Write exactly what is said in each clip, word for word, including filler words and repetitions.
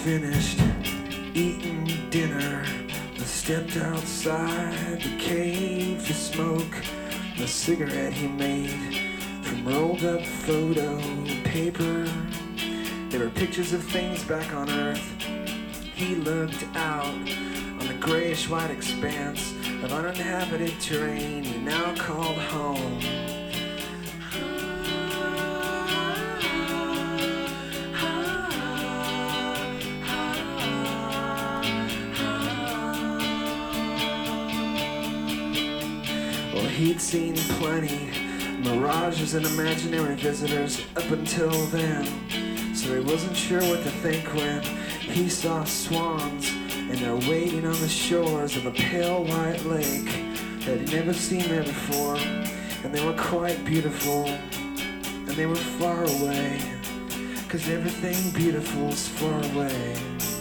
finished eating dinner, I stepped outside the cave to smoke the cigarette he made from rolled up photo paper. There were pictures of things back on Earth. He looked out on the grayish white expanse of uninhabited terrain he now called home. Well, he'd seen plenty mirages and imaginary visitors up until then, so he wasn't sure what to think when he saw swans and they're waiting on the shores of a pale white lake that he'd never seen there before, and they were quite beautiful, and they were far away, 'cause everything beautiful's far away.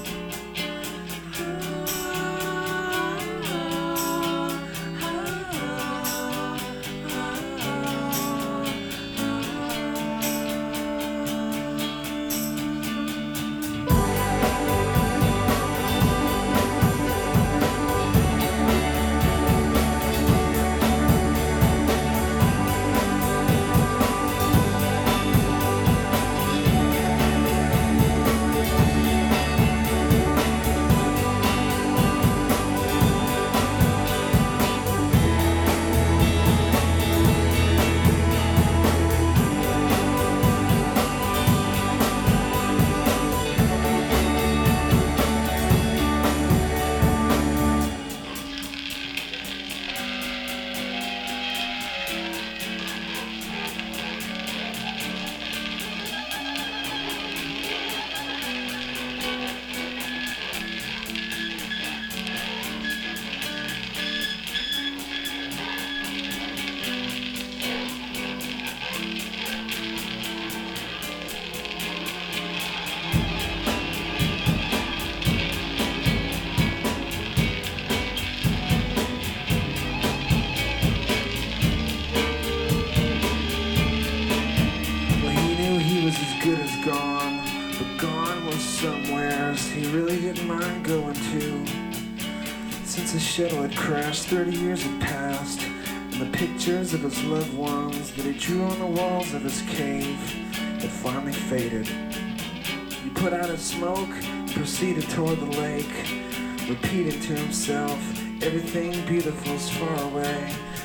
Good as gone, but gone was somewheres he really didn't mind going to. Since his shuttle had crashed, thirty years had passed, and the pictures of his loved ones that he drew on the walls of his cave had finally faded. He put out his smoke and proceeded toward the lake, repeating to himself, everything beautiful's far away,